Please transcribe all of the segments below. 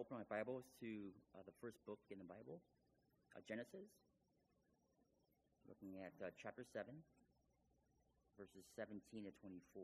open our Bibles to the first book in the Bible, Genesis. Looking at chapter 7, verses 17 to 24.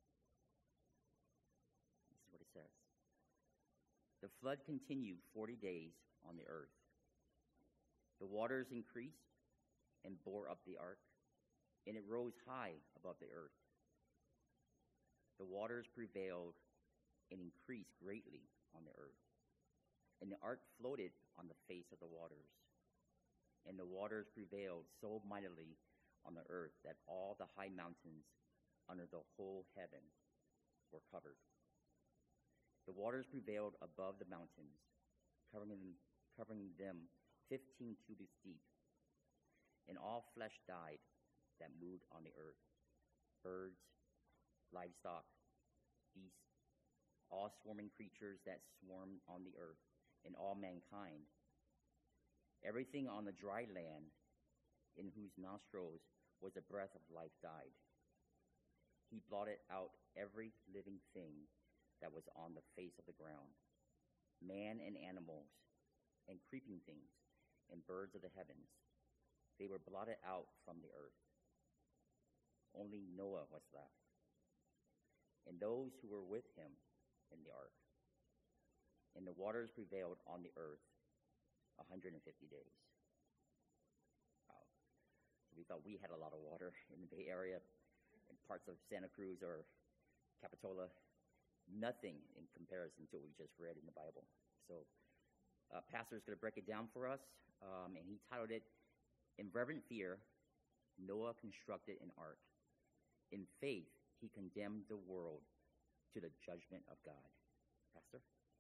This is what it says. The flood continued 40 days on the earth. The waters increased and bore up the ark, and it rose high above the earth. The waters prevailed and increased greatly on the earth, and the ark floated on the face of the waters. And the waters prevailed so mightily on the earth that all the high mountains under the whole heaven were covered. The waters prevailed above the mountains, covering them 15 cubits deep. And all flesh died that moved on the earth, birds, livestock, beasts, all swarming creatures that swarmed on the earth, and all mankind. Everything on the dry land in whose nostrils was the breath of life died. He blotted out every living thing that was on the face of the ground, man and animals, and creeping things, and birds of the heavens. They were blotted out from the earth. Only Noah was left, and those who were with him in the ark. And the waters prevailed on the earth 150 days. Wow. So we thought we had a lot of water in the Bay Area, in parts of Santa Cruz or Capitola. Nothing in comparison to what we just read in the Bible. So Pastor's going to break it down for us, and he titled it, In Reverent Fear, Noah Constructed an Ark. In faith, he condemned the world to the judgment of God. Pastor?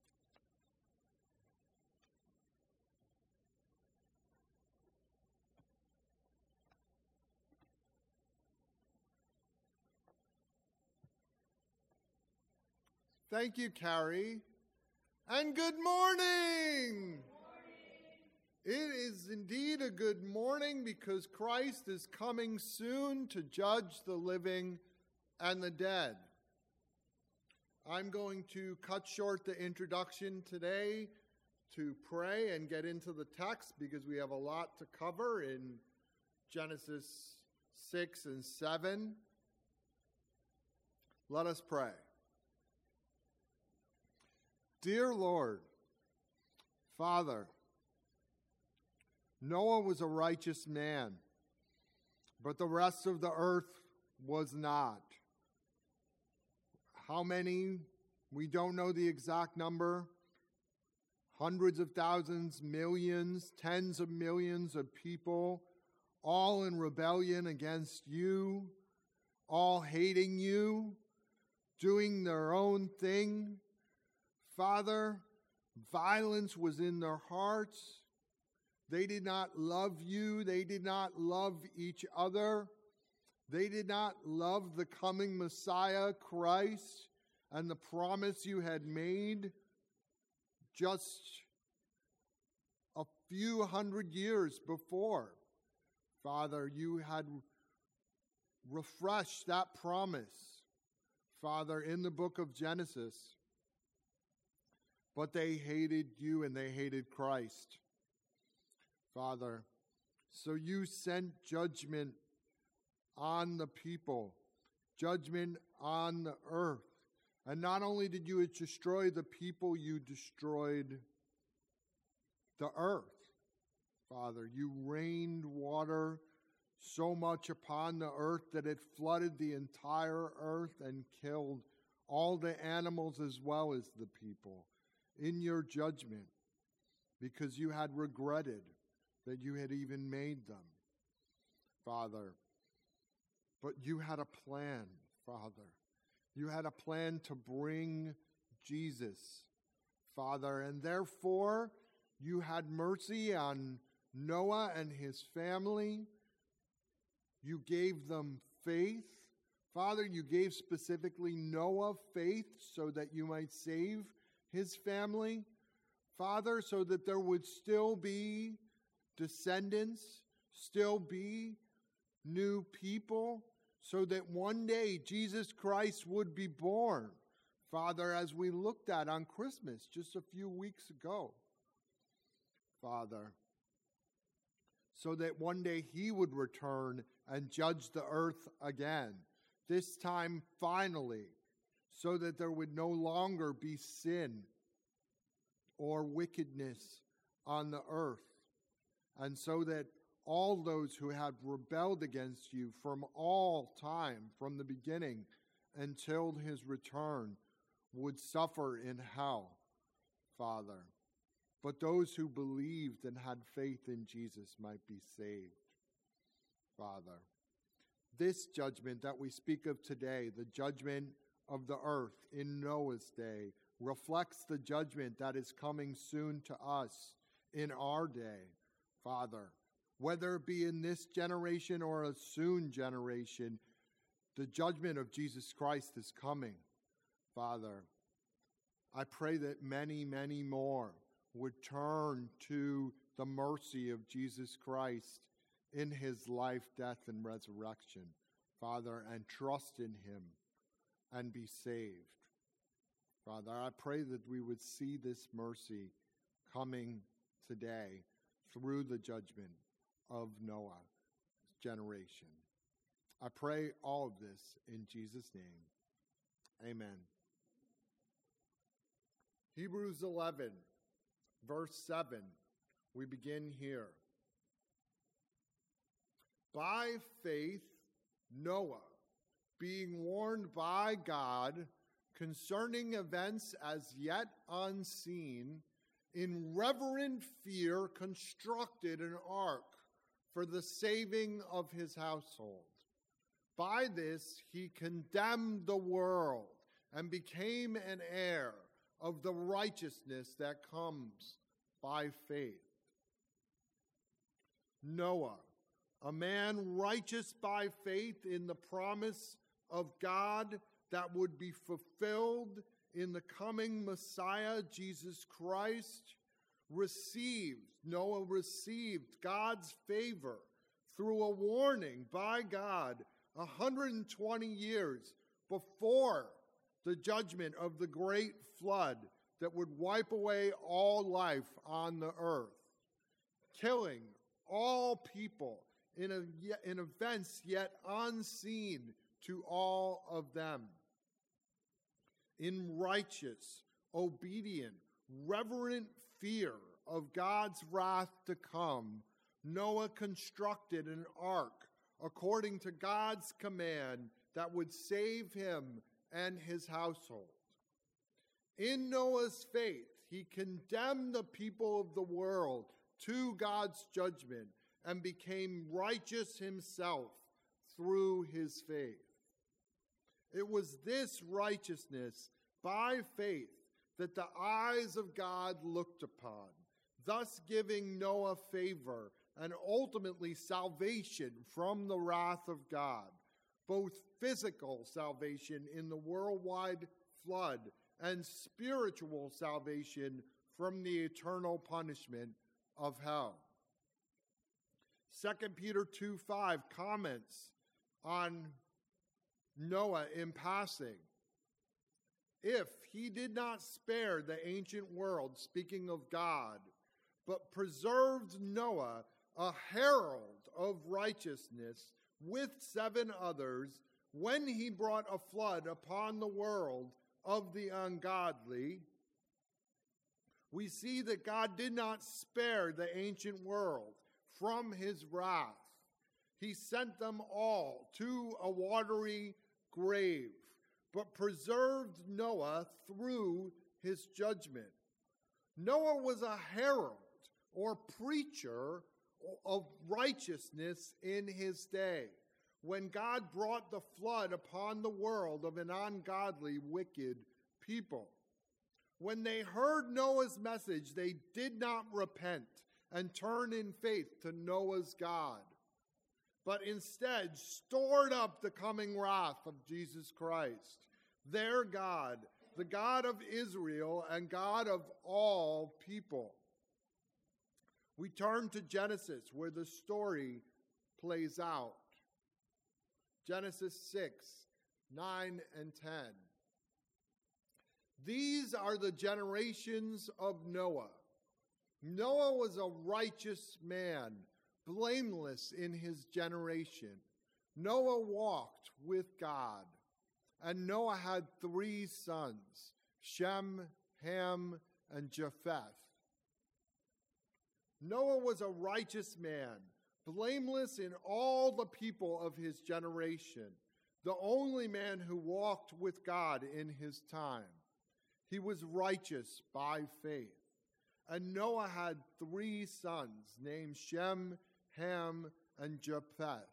Thank you, Carrie. And good morning. It is indeed a good morning because Christ is coming soon to judge the living and the dead. I'm going to cut short the introduction today to pray and get into the text because we have a lot to cover in Genesis 6 and 7. Let us pray. Dear Lord, Father, Noah was a righteous man, but the rest of the earth was not. How many? We don't know the exact number. Hundreds of thousands, millions, tens of millions of people, all in rebellion against you, all hating you, doing their own thing. Father, violence was in their hearts. They did not love you. They did not love each other. They did not love the coming Messiah, Christ, and the promise you had made just a few hundred years before. Father, you had refreshed that promise, Father, in the book of Genesis. But they hated you and they hated Christ, Father. So you sent judgment on the people, judgment on the earth. And not only did you destroy the people, you destroyed the earth, Father. You rained water so much upon the earth that it flooded the entire earth and killed all the animals as well as the people in your judgment, because you had regretted that you had even made them, Father. But you had a plan, Father. You had a plan to bring Jesus, Father, and therefore you had mercy on Noah and his family. You gave them faith. Father, you gave specifically Noah faith so that you might save his family, Father, so that there would still be descendants, still be new people, so that one day Jesus Christ would be born, Father, as we looked at on Christmas just a few weeks ago, Father, so that one day he would return and judge the earth again, this time finally, so that there would no longer be sin or wickedness on the earth, and so that all those who had rebelled against you from all time, from the beginning until his return, would suffer in hell, Father. But those who believed and had faith in Jesus might be saved, Father. This judgment that we speak of today, the judgment of the earth in Noah's day, reflects the judgment that is coming soon to us in our day, Father. Whether it be in this generation or a soon generation, the judgment of Jesus Christ is coming, Father. I pray that many, many more would turn to the mercy of Jesus Christ in his life, death, and resurrection, Father, and trust in him and be saved. Father, I pray that we would see this mercy coming today through the judgment of Noah's generation. I pray all of this in Jesus' name. Amen. Hebrews 11, verse 7. We begin here. By faith, Noah, being warned by God concerning events as yet unseen, in reverent fear constructed an ark for the saving of his household. By this he condemned the world and became an heir of the righteousness that comes by faith. Noah, a man righteous by faith in the promise of God that would be fulfilled in the coming Messiah, Jesus Christ, Noah received God's favor through a warning by God 120 years before the judgment of the great flood that would wipe away all life on the earth, killing all people in events yet unseen to all of them. In righteous, obedient, reverent fear of God's wrath to come, Noah constructed an ark according to God's command that would save him and his household. In Noah's faith, he condemned the people of the world to God's judgment and became righteous himself through his faith. It was this righteousness by faith that the eyes of God looked upon, thus giving Noah favor and ultimately salvation from the wrath of God, both physical salvation in the worldwide flood and spiritual salvation from the eternal punishment of hell. 2 Peter 2:5 comments on Noah in passing. If he did not spare the ancient world, speaking of God, but preserved Noah, a herald of righteousness, with 7 others, when he brought a flood upon the world of the ungodly, we see that God did not spare the ancient world from his wrath. He sent them all to a watery grave, but preserved Noah through his judgment. Noah was a herald or preacher of righteousness in his day, when God brought the flood upon the world of an ungodly, wicked people. When they heard Noah's message, they did not repent and turn in faith to Noah's God, but instead stored up the coming wrath of Jesus Christ, their God, the God of Israel and God of all people. We turn to Genesis, where the story plays out. Genesis 6, 9, and 10. These are the generations of Noah. Noah was a righteous man, blameless in his generation. Noah walked with God, and Noah had 3 sons, Shem, Ham, and Japheth. Noah was a righteous man, blameless in all the people of his generation, the only man who walked with God in his time. He was righteous by faith. And Noah had 3 sons named Shem, Ham, and Japheth.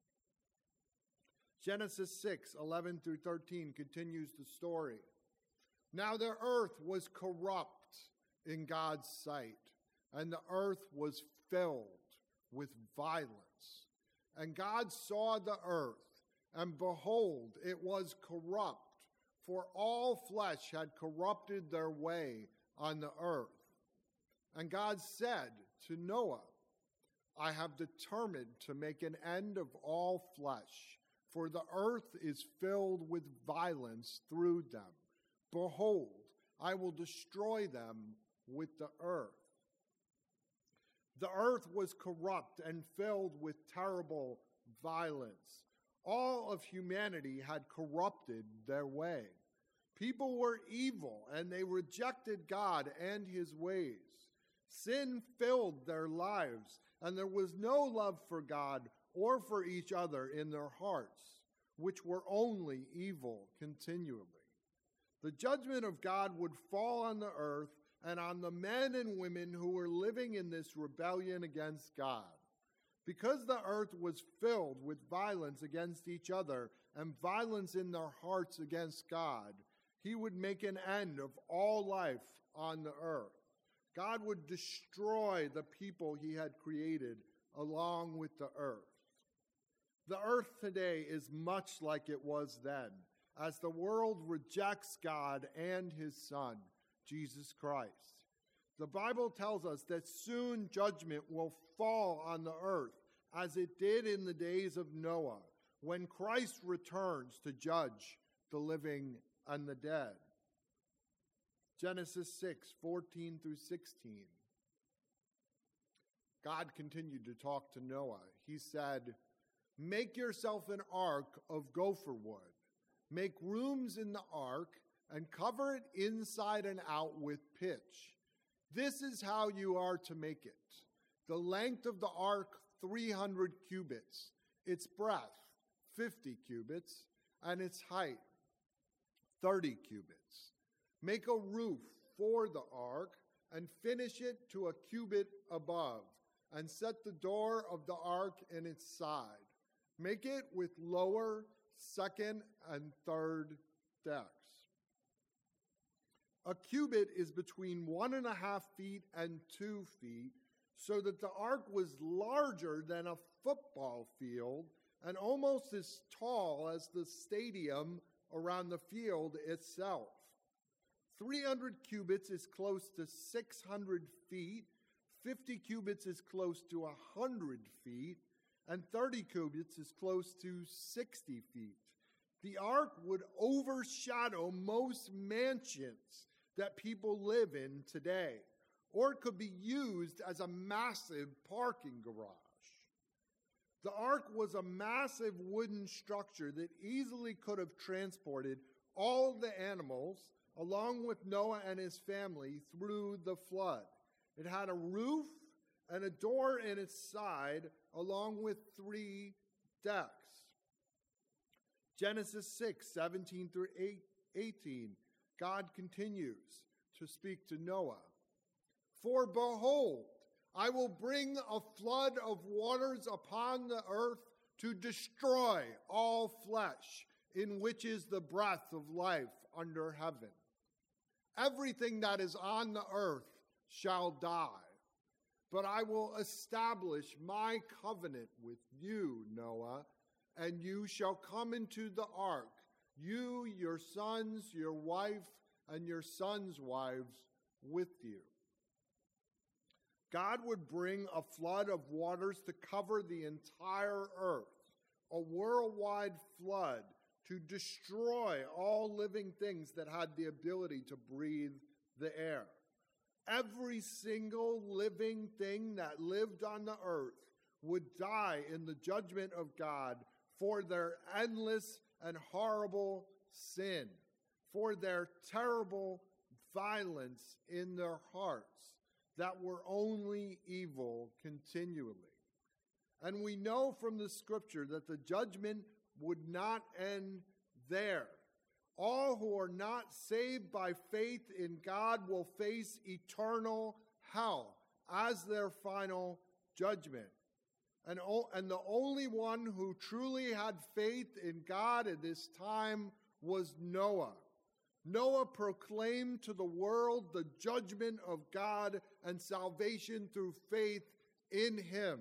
Genesis 6:11 through 13 continues the story. Now the earth was corrupt in God's sight, and the earth was filled with violence. And God saw the earth, and behold, it was corrupt, for all flesh had corrupted their way on the earth. And God said to Noah, I have determined to make an end of all flesh, for the earth is filled with violence through them. Behold, I will destroy them with the earth. The earth was corrupt and filled with terrible violence. All of humanity had corrupted their way. People were evil, and they rejected God and his ways. Sin filled their lives, and there was no love for God or for each other in their hearts, which were only evil continually. The judgment of God would fall on the earth and on the men and women who were living in this rebellion against God. Because the earth was filled with violence against each other and violence in their hearts against God, he would make an end of all life on the earth. God would destroy the people he had created along with the earth. The earth today is much like it was then, as the world rejects God and his Son, Jesus Christ. The Bible tells us that soon judgment will fall on the earth, as it did in the days of Noah, when Christ returns to judge the living and the dead. Genesis 6:14 through 16. God continued to talk to Noah. He said, make yourself an ark of gopher wood. Make rooms in the ark and cover it inside and out with pitch. This is how you are to make it. The length of the ark, 300 cubits. Its breadth, 50 cubits. And its height, 30 cubits. Make a roof for the ark and finish it to a cubit above, and set the door of the ark in its side. Make it with lower, second, and third decks. A cubit is between 1.5 feet and 2 feet, so that the ark was larger than a football field and almost as tall as the stadium around the field itself. 300 cubits is close to 600 feet, 50 cubits is close to 100 feet, and 30 cubits is close to 60 feet. The ark would overshadow most mansions that people live in today, or it could be used as a massive parking garage. The ark was a massive wooden structure that easily could have transported all the animals, along with Noah and his family, through the flood. It had a roof and a door in its side, along with 3 decks. Genesis 6:17 through 18, God continues to speak to Noah. For behold, I will bring a flood of waters upon the earth to destroy all flesh, in which is the breath of life under heaven. Everything that is on the earth shall die. But I will establish my covenant with you, Noah, and you shall come into the ark, you, your sons, your wife, and your sons' wives with you. God would bring a flood of waters to cover the entire earth, a worldwide flood to destroy all living things that had the ability to breathe the air. Every single living thing that lived on the earth would die in the judgment of God for their endless and horrible sin, for their terrible violence in their hearts that were only evil continually. And we know from the scripture that the judgment would not end there. All who are not saved by faith in God will face eternal hell as their final judgment. And the only one who truly had faith in God at this time was Noah. Noah proclaimed to the world the judgment of God and salvation through faith in him.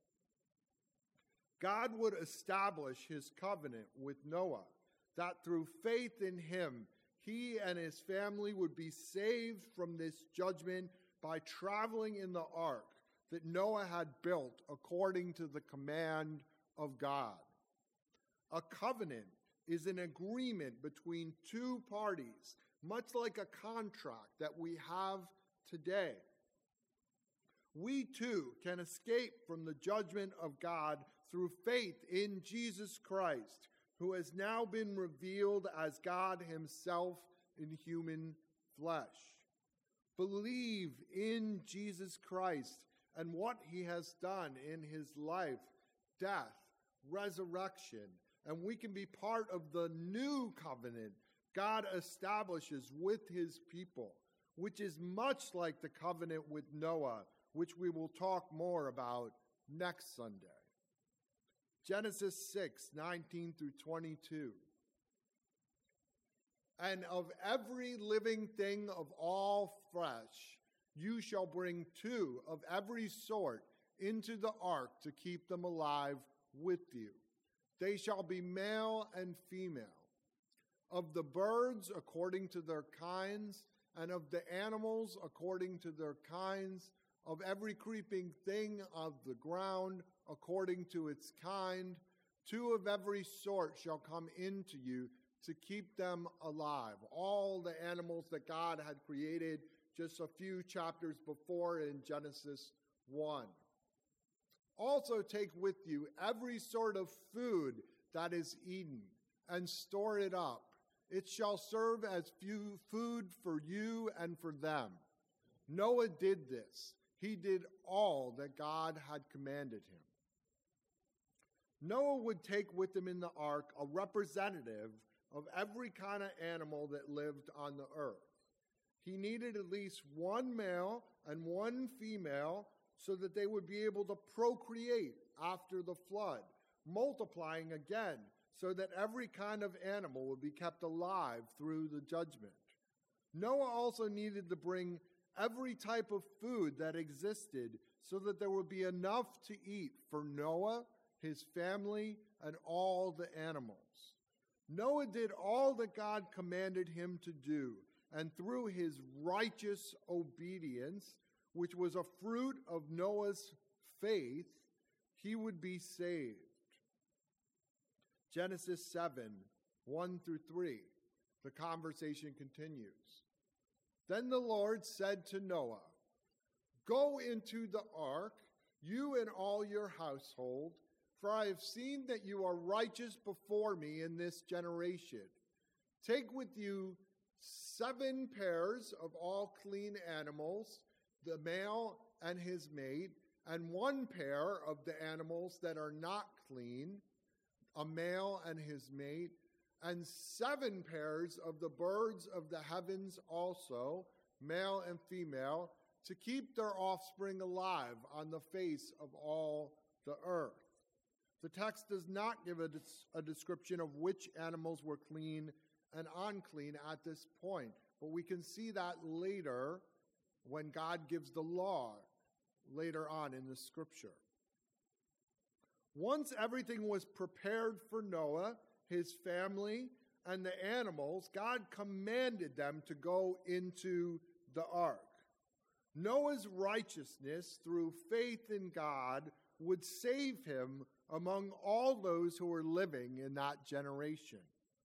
God would establish his covenant with Noah, that through faith in him, he and his family would be saved from this judgment by traveling in the ark that Noah had built according to the command of God. A covenant is an agreement between two parties, much like a contract that we have today. We too can escape from the judgment of God through faith in Jesus Christ, who has now been revealed as God himself in human flesh. Believe in Jesus Christ and what he has done in his life, death, resurrection, and we can be part of the new covenant God establishes with his people, which is much like the covenant with Noah, which we will talk more about next Sunday. Genesis 6:19 through 22. And of every living thing of all flesh, you shall bring 2 of every sort into the ark to keep them alive with you. They shall be male and female. Of the birds according to their kinds, and of the animals according to their kinds, of every creeping thing of the ground according to its kind, 2 of every sort shall come into you to keep them alive. All the animals that God had created just a few chapters before in Genesis 1. Also take with you every sort of food that is eaten, and store it up. It shall serve as food for you and for them. Noah did this. He did all that God had commanded him. Noah would take with him in the ark a representative of every kind of animal that lived on the earth. He needed at least 1 male and 1 female so that they would be able to procreate after the flood, multiplying again so that every kind of animal would be kept alive through the judgment. Noah also needed to bring every type of food that existed so that there would be enough to eat for Noah, his family, and all the animals. Noah did all that God commanded him to do, and through his righteous obedience, which was a fruit of Noah's faith, he would be saved. Genesis 7:1 through 3. The conversation continues. Then the Lord said to Noah, "Go into the ark, you and all your household, for I have seen that you are righteous before me in this generation. Take with you 7 pairs of all clean animals, the male and his mate, and 1 pair of the animals that are not clean, a male and his mate, and 7 pairs of the birds of the heavens also, male and female, to keep their offspring alive on the face of all the earth." The text does not give a description of which animals were clean and unclean at this point, but we can see that later when God gives the law later on in the scripture. Once everything was prepared for Noah, his family, and the animals, God commanded them to go into the ark. Noah's righteousness through faith in God would save him among all those who were living in that generation.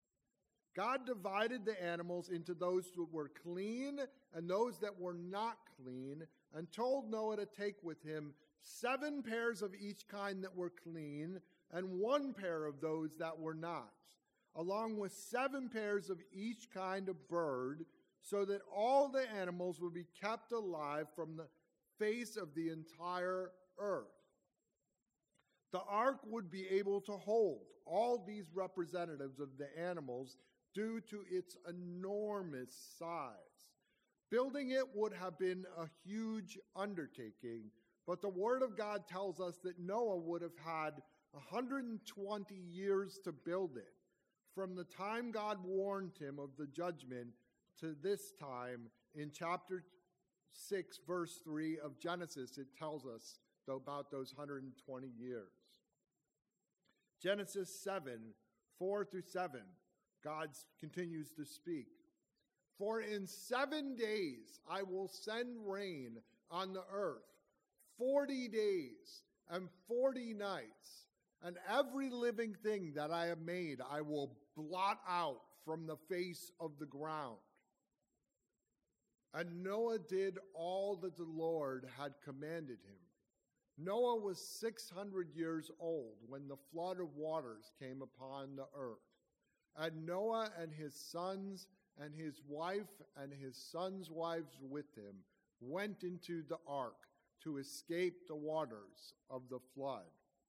God divided the animals into those that were clean and those that were not clean, and told Noah to take with him 7 pairs of each kind that were clean, and 1 pair of those that were not, along with 7 pairs of each kind of bird, so that all the animals would be kept alive from the face of the entire earth. The ark would be able to hold all these representatives of the animals due to its enormous size. Building it would have been a huge undertaking, but the Word of God tells us that Noah would have had 120 years to build it, from the time God warned him of the judgment to this time. In chapter 6, verse 3 of Genesis, it tells us about those 120 years. Genesis 7, 4 through 7, God continues to speak. For in 7 days I will send rain on the earth, 40 days and 40 nights, and every living thing that I have made I will blot out from the face of the ground. And Noah did all that the Lord had commanded him. Noah was 600 years old when the flood of waters came upon the earth. And Noah and his sons and his wife and his sons' wives with him went into the ark to escape the waters of the flood.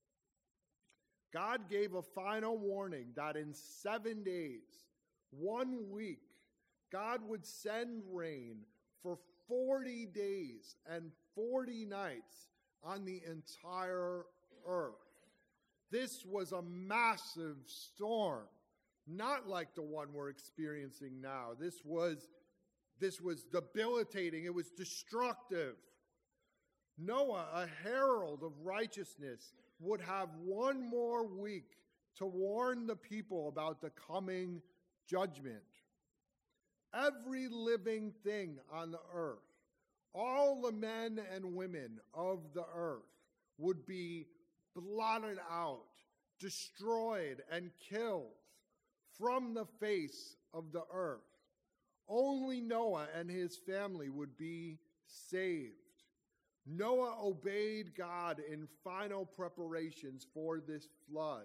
God gave a final warning that in 7 days, 1 week, God would send rain for 40 days and 40 nights on the entire earth. This was a massive storm, not like the one we're experiencing now. This was debilitating. It was destructive. Noah, a herald of righteousness, would have 1 more week to warn the people about the coming judgment. Every living thing on the earth, all the men and women of the earth, would be blotted out, destroyed, and killed from the face of the earth. Only Noah and his family would be saved. Noah obeyed God in final preparations for this flood.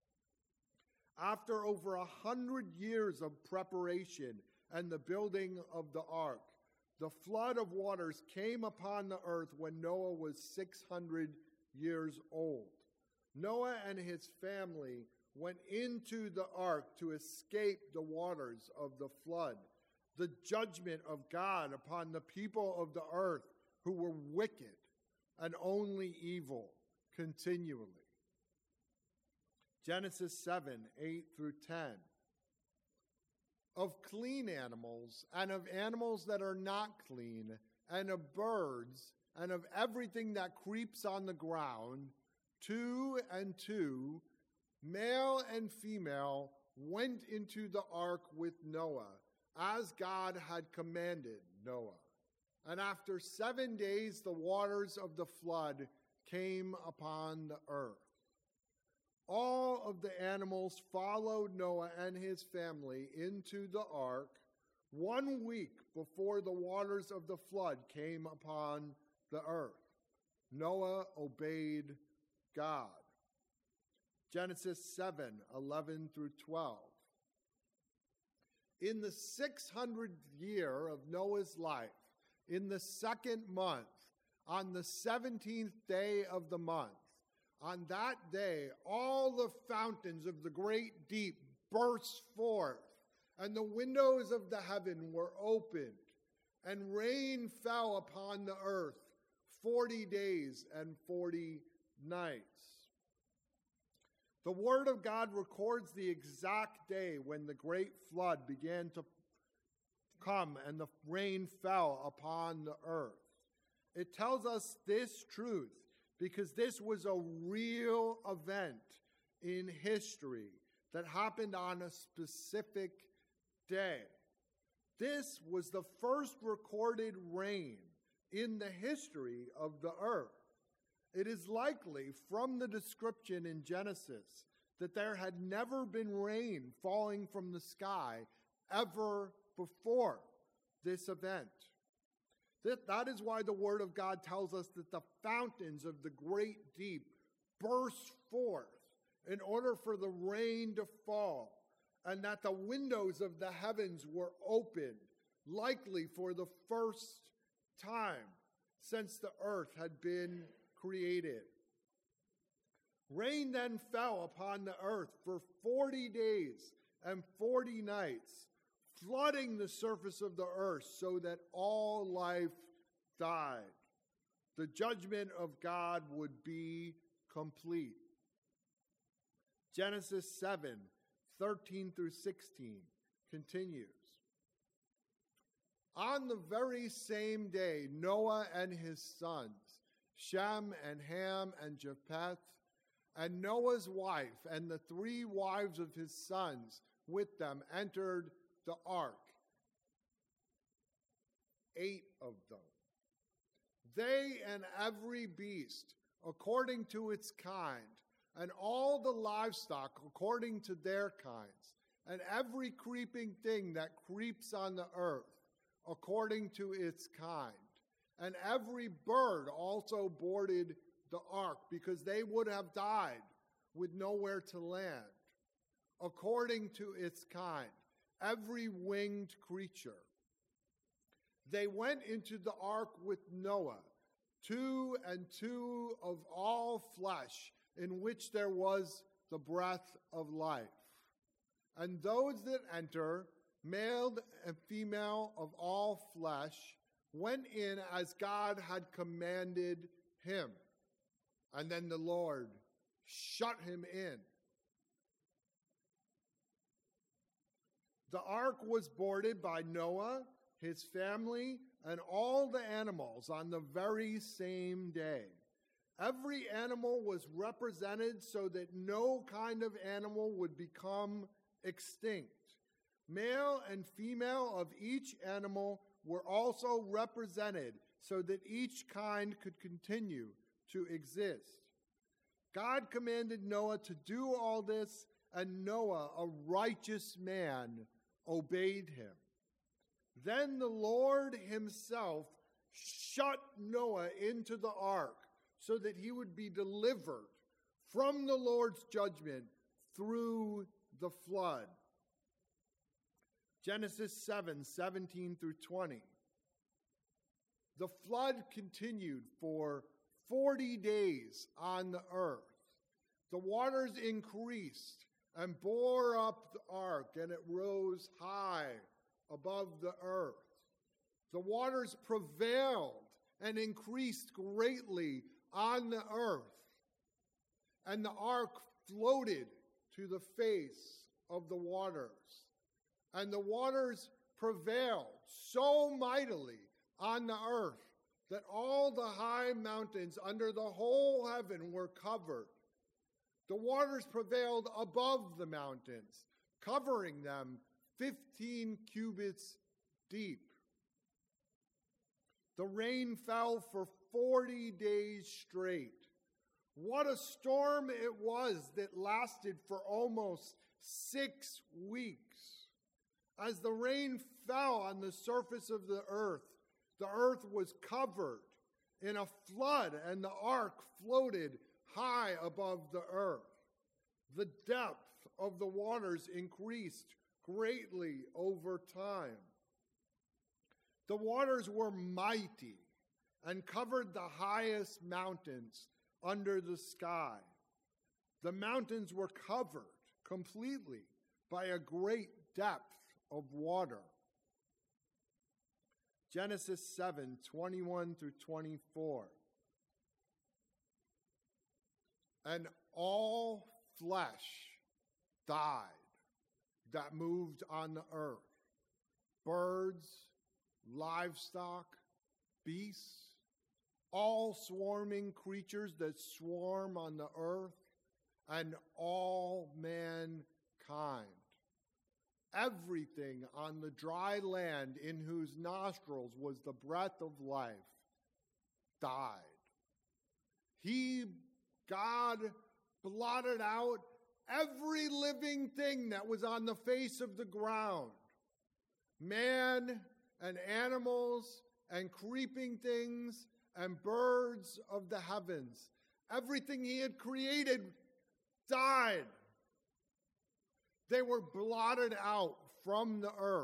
After over 100 years of preparation and the building of the ark, the flood of waters came upon the earth when Noah was 600 years old. Noah and his family went into the ark to escape the waters of the flood, the judgment of God upon the people of the earth who were wicked and only evil continually. Genesis 7, 8 through 10. Of clean animals and of animals that are not clean, and of birds and of everything that creeps on the ground, 2 and 2, male and female, went into the ark with Noah, as God had commanded Noah. And after 7 days, the waters of the flood came upon the earth. All of the animals followed Noah and his family into the ark 1 week before the waters of the flood came upon the earth. Noah obeyed God. Genesis 7, 11 through 12. In the 600th year of Noah's life, in the 2nd month, on the 17th day of the month, on that day, all the fountains of the great deep burst forth, and the windows of the heaven were opened, and rain fell upon the earth 40 days and 40 nights. The Word of God records the exact day when the great flood began to come and the rain fell upon the earth. It tells us this truth because this was a real event in history that happened on a specific day. This was the first recorded rain in the history of the earth. It is likely from the description in Genesis that there had never been rain falling from the sky ever before this event. That is why the Word of God tells us that the fountains of the great deep burst forth in order for the rain to fall, and that the windows of the heavens were opened, likely for the first time since the earth had been created. Rain then fell upon the earth for 40 days and 40 nights, flooding the surface of the earth so that all life died. The judgment of God would be complete. Genesis 7:13 through 16 continues. On the very same day, Noah and his sons, Shem and Ham and Japheth, and Noah's wife and the 3 wives of his sons with them entered the ark. 8 of them. They and every beast according to its kind, and all the livestock according to their kinds, and every creeping thing that creeps on the earth according to its kind. And every bird also boarded the ark, because they would have died with nowhere to land, according to its kind, every winged creature. They went into the ark with Noah, 2 and 2 of all flesh, in which there was the breath of life. And those that enter, male and female of all flesh, went in as God had commanded him. And then the Lord shut him in. The ark was boarded by Noah, his family, and all the animals on the very same day. Every animal was represented so that no kind of animal would become extinct. Male and female of each animal were also represented so that each kind could continue to exist. God commanded Noah to do all this, and Noah, a righteous man, obeyed him. Then the Lord himself shut Noah into the ark so that he would be delivered from the Lord's judgment through the flood. Genesis 7:17 through 20. The flood continued for 40 days on the earth. The waters increased and bore up the ark, and it rose high above the earth. The waters prevailed and increased greatly on the earth, and the ark floated to the face of the waters. And the waters prevailed so mightily on the earth that all the high mountains under the whole heaven were covered. The waters prevailed above the mountains, covering them 15 cubits deep. The rain fell for 40 days straight. What a storm it was that lasted for almost 6 weeks. As the rain fell on the surface of the earth was covered in a flood, and the ark floated high above the earth. The depth of the waters increased greatly over time. The waters were mighty and covered the highest mountains under the sky. The mountains were covered completely by a great depth of water. Genesis 7:21 through 24. And all flesh died that moved on the earth. Birds, livestock, beasts, all swarming creatures that swarm on the earth, and all mankind. Everything on the dry land in whose nostrils was the breath of life died. God blotted out every living thing that was on the face of the ground, man and animals and creeping things and birds of the heavens, everything he had created died. They were blotted out from the earth.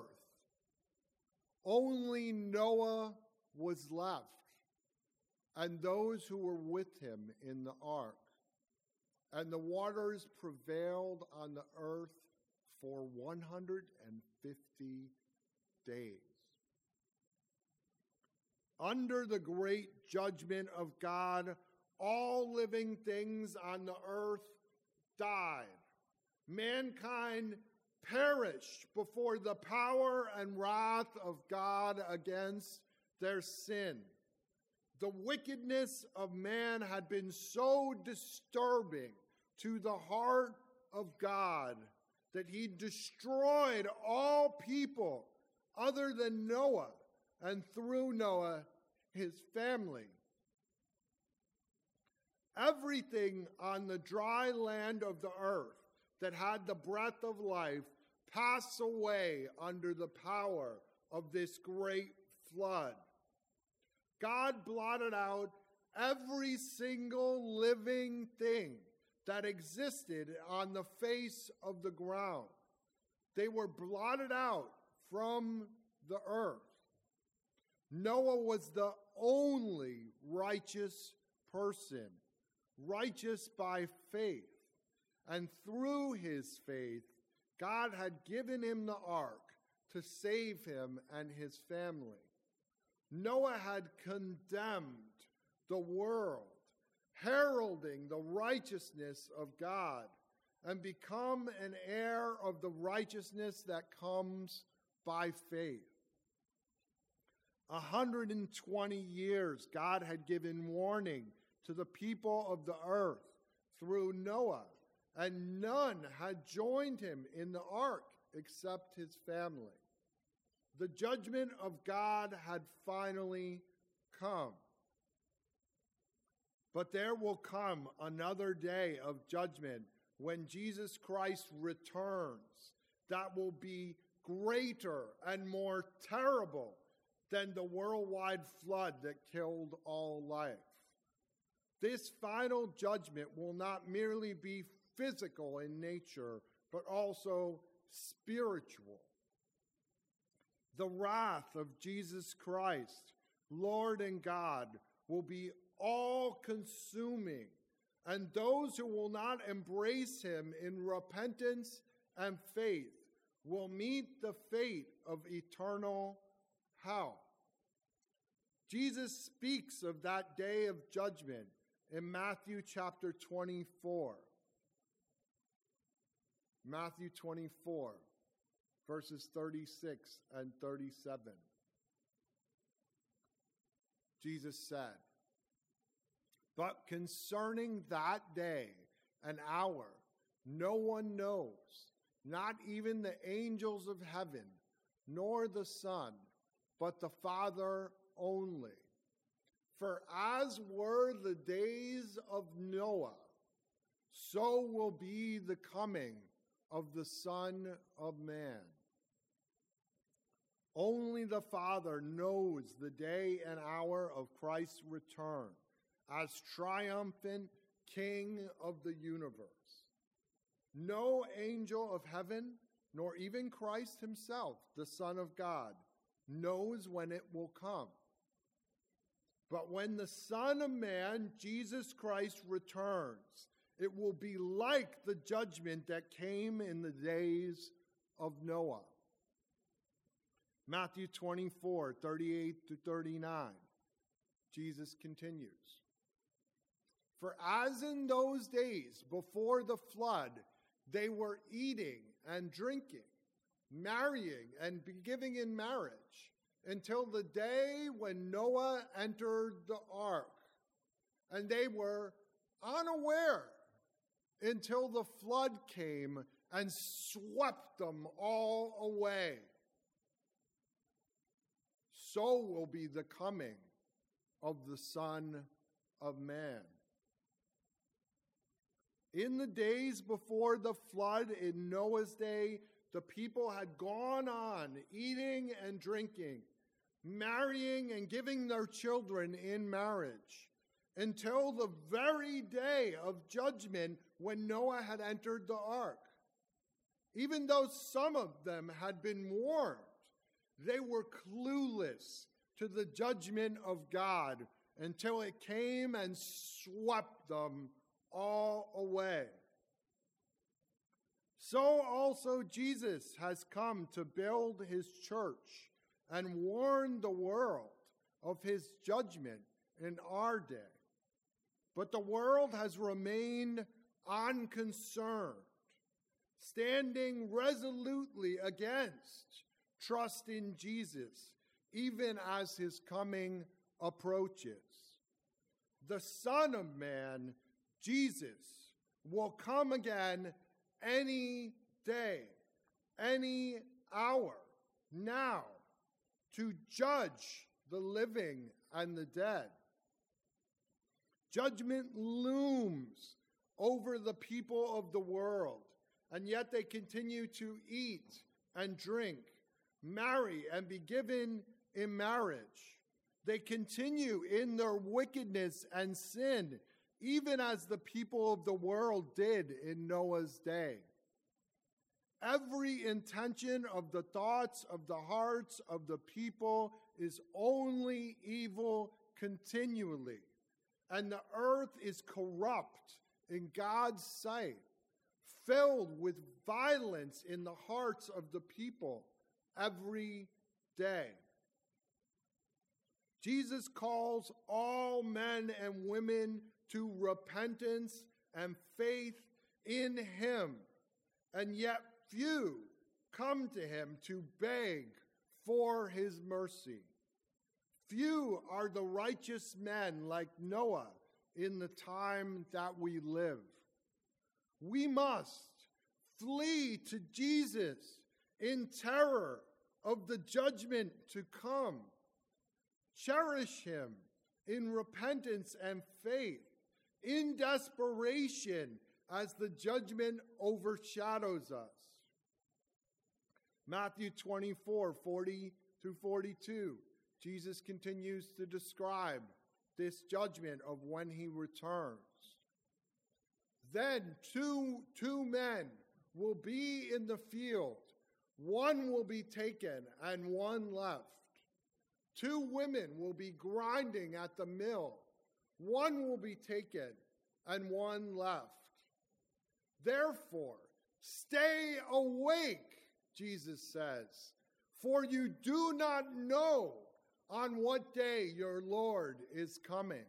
Only Noah was left, and those who were with him in the ark. And the waters prevailed on the earth for 150 days. Under the great judgment of God, all living things on the earth died. Mankind perished before the power and wrath of God against their sin. The wickedness of man had been so disturbing to the heart of God that he destroyed all people other than Noah, and through Noah, his family. Everything on the dry land of the earth that had the breath of life passed away under the power of this great flood. God blotted out every single living thing that existed on the face of the ground. They were blotted out from the earth. Noah was the only righteous person, righteous by faith. And through his faith, God had given him the ark to save him and his family. Noah had condemned the world, heralding the righteousness of God, and become an heir of the righteousness that comes by faith. 120 years God had given warning to the people of the earth through Noah, and none had joined him in the ark except his family. The judgment of God had finally come. But there will come another day of judgment when Jesus Christ returns that will be greater and more terrible than the worldwide flood that killed all life. This final judgment will not merely be physical in nature, but also spiritual. The wrath of Jesus Christ, Lord and God, will be all-consuming, and those who will not embrace him in repentance and faith will meet the fate of eternal hell. Jesus speaks of that day of judgment in Matthew chapter 24. Matthew 24, verses 36 and 37. Jesus said, "But concerning that day and hour, no one knows, not even the angels of heaven, nor the Son, but the Father only. For as were the days of Noah, so will be the coming of the Son of Man. Only the Father knows the day and hour of Christ's return as triumphant King of the universe. No angel of heaven, nor even Christ himself, the Son of God, knows when it will come. But when the Son of Man, Jesus Christ, returns, it will be like the judgment that came in the days of Noah." Matthew 24, 38 to 39. Jesus continues, "For as in those days before the flood, they were eating and drinking, marrying and giving in marriage, until the day when Noah entered the ark. And they were unaware until the flood came and swept them all away. So will be the coming of the Son of Man. In the days before the flood in Noah's day, the people had gone on eating and drinking, marrying and giving their children in marriage, until the very day of judgment when Noah had entered the ark. Even though some of them had been warned, they were clueless to the judgment of God until it came and swept them all away. So also Jesus has come to build his church and warn the world of his judgment in our day. But the world has remained unconcerned, standing resolutely against trust in Jesus, even as his coming approaches. The Son of Man, Jesus, will come again any day, any hour, now, to judge the living and the dead. Judgment looms over the people of the world, and yet they continue to eat and drink, marry and be given in marriage. They continue in their wickedness and sin, even as the people of the world did in Noah's day. Every intention of the thoughts of the hearts of the people is only evil continually, and the earth is corrupt in God's sight, filled with violence in the hearts of the people every day. Jesus calls all men and women to repentance and faith in him, and yet few come to him to beg for his mercy. Few are the righteous men like Noah in the time that we live. We must flee to Jesus in terror of the judgment to come. Cherish him in repentance and faith, in desperation as the judgment overshadows us. Matthew 24:40-42. Jesus continues to describe this judgment of when he returns. Then two men will be in the field. One will be taken and one left. Two women will be grinding at the mill. One will be taken and one left. Therefore, stay awake, Jesus says, for you do not know on what day your Lord is coming.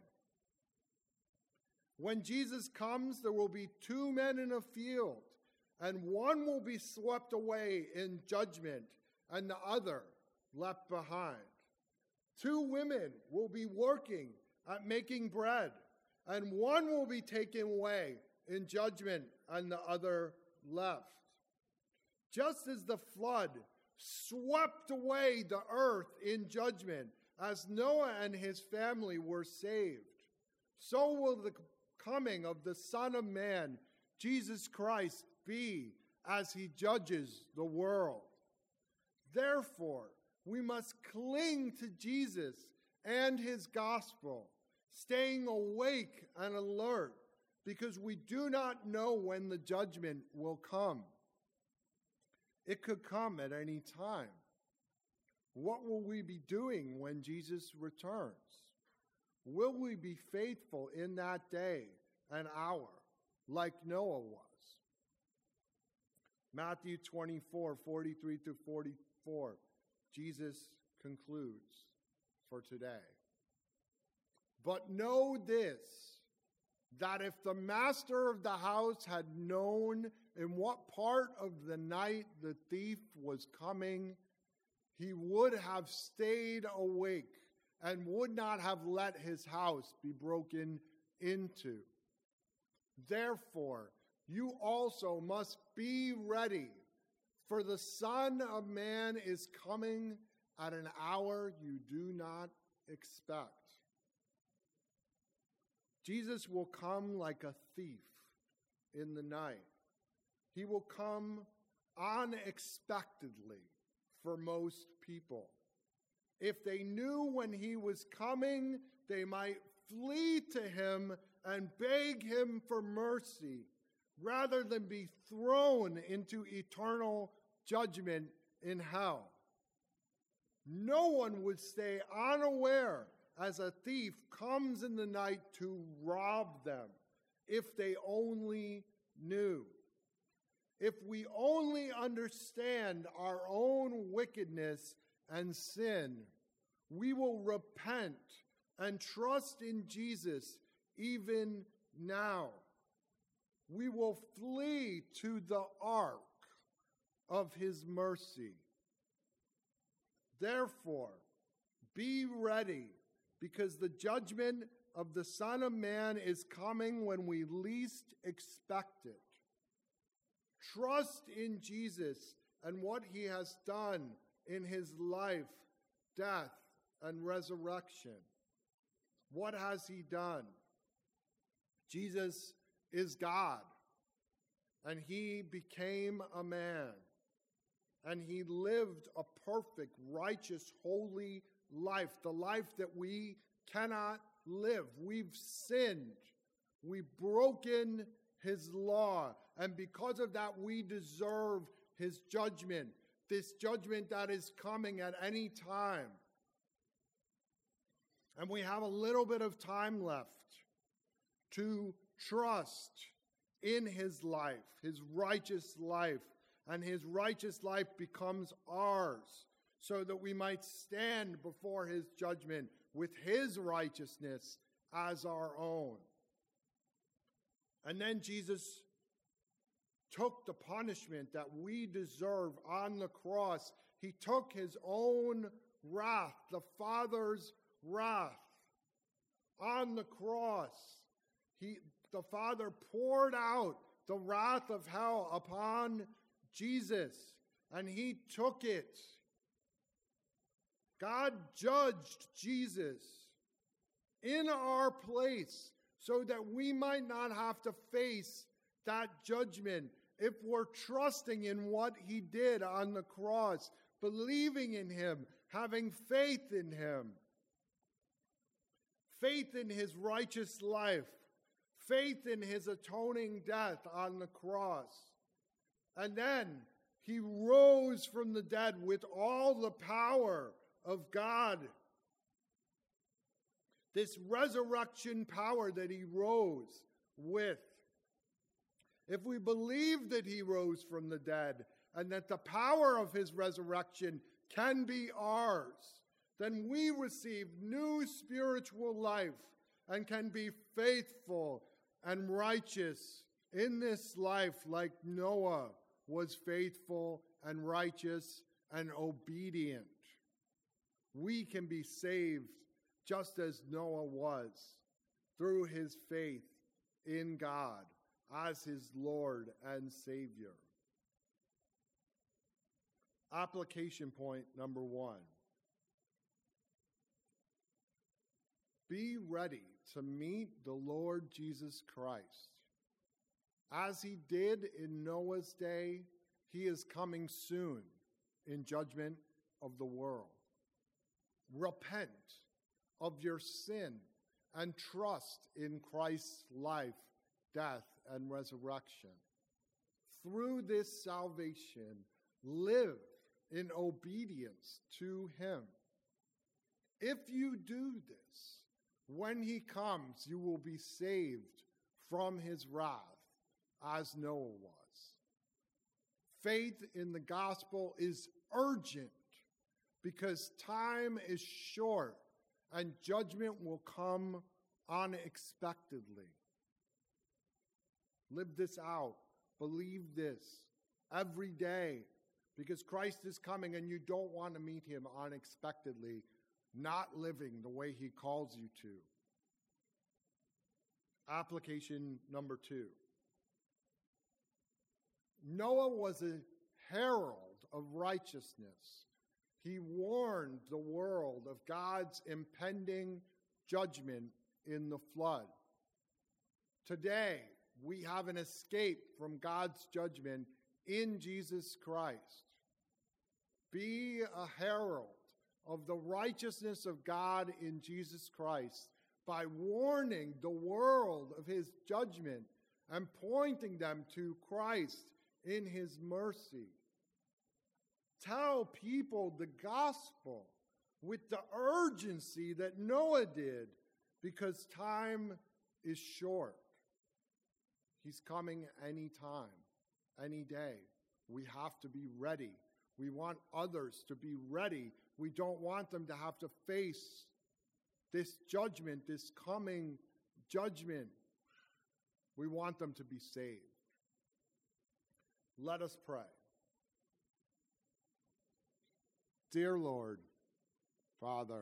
When Jesus comes, there will be two men in a field, and one will be swept away in judgment, and the other left behind. Two women will be working at making bread, and one will be taken away in judgment, and the other left. Just as the flood swept away the earth in judgment, as Noah and his family were saved, so will the coming of the Son of Man, Jesus Christ, be as he judges the world. Therefore, we must cling to Jesus and his gospel, staying awake and alert, because we do not know when the judgment will come. It could come at any time. What will we be doing when Jesus returns? Will we be faithful in that day and hour like Noah was? Matthew 24:43-44, Jesus concludes for today. But know this, that if the master of the house had known in what part of the night the thief was coming, he would have stayed awake and would not have let his house be broken into. Therefore, you also must be ready, for the Son of Man is coming at an hour you do not expect. Jesus will come like a thief in the night. He will come unexpectedly for most people. If they knew when he was coming, they might flee to him and beg him for mercy, rather than be thrown into eternal judgment in hell. No one would stay unaware as a thief comes in the night to rob them, if they only knew. If we only understand our own wickedness and sin, we will repent and trust in Jesus even now. We will flee to the ark of his mercy. Therefore, be ready, because the judgment of the Son of Man is coming when we least expect it. Trust in Jesus and what he has done in his life, death, and resurrection. What has he done? Jesus is God, and he became a man, and he lived a perfect, righteous, holy life, the life that we cannot live. We've sinned. We've broken his law, and because of that, we deserve his judgment, this judgment that is coming at any time. And we have a little bit of time left to trust in his life, his righteous life, and his righteous life becomes ours, so that we might stand before his judgment with his righteousness as our own. And then Jesus took the punishment that we deserve on the cross. He took his own wrath, the Father's wrath, on the cross. The Father poured out the wrath of hell upon Jesus, and he took it. God judged Jesus in our place so that we might not have to face that judgment if we're trusting in what he did on the cross, believing in him, having faith in him. Faith in his righteous life, faith in his atoning death on the cross. And then he rose from the dead with all the power of God. This resurrection power that he rose with. If we believe that he rose from the dead and that the power of his resurrection can be ours, then we receive new spiritual life and can be faithful and righteous in this life like Noah was faithful and righteous and obedient. We can be saved just as Noah was, through his faith in God as his Lord and Savior. Application point number 1. Be ready to meet the Lord Jesus Christ. As he did in Noah's day, he is coming soon in judgment of the world. Repent of your sin and trust in Christ's life, death, and resurrection. Through this salvation, live in obedience to him. If you do this, when he comes, you will be saved from his wrath, as Noah was. Faith in the gospel is urgent because time is short and judgment will come unexpectedly. Live this out. Believe this every day, because Christ is coming and you don't want to meet him unexpectedly, not living the way he calls you to. Application number 2. Noah was a herald of righteousness. He warned the world of God's impending judgment in the flood. Today, we have an escape from God's judgment in Jesus Christ. Be a herald of the righteousness of God in Jesus Christ by warning the world of his judgment and pointing them to Christ in his mercy. Tell people the gospel with the urgency that Noah did, because time is short. He's coming any time, any day. We have to be ready. We want others to be ready. We don't want them to have to face this judgment, this coming judgment. We want them to be saved. Let us pray. Dear Lord, Father,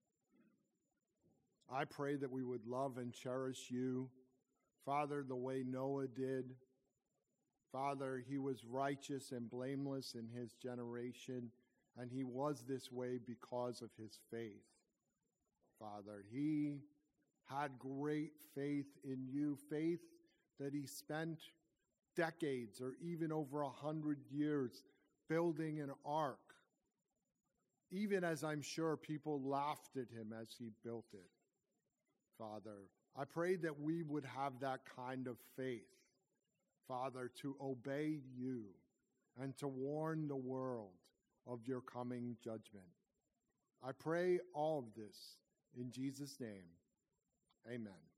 I pray that we would love and cherish you, Father, the way Noah did. Father, he was righteous and blameless in his generation, and he was this way because of his faith. Father, he had great faith in you, faith that he spent decades or even over 100 years building an ark, even as I'm sure people laughed at him as he built it. Father, I pray that we would have that kind of faith, Father, to obey you and to warn the world of your coming judgment. I pray all of this in Jesus' name. Amen.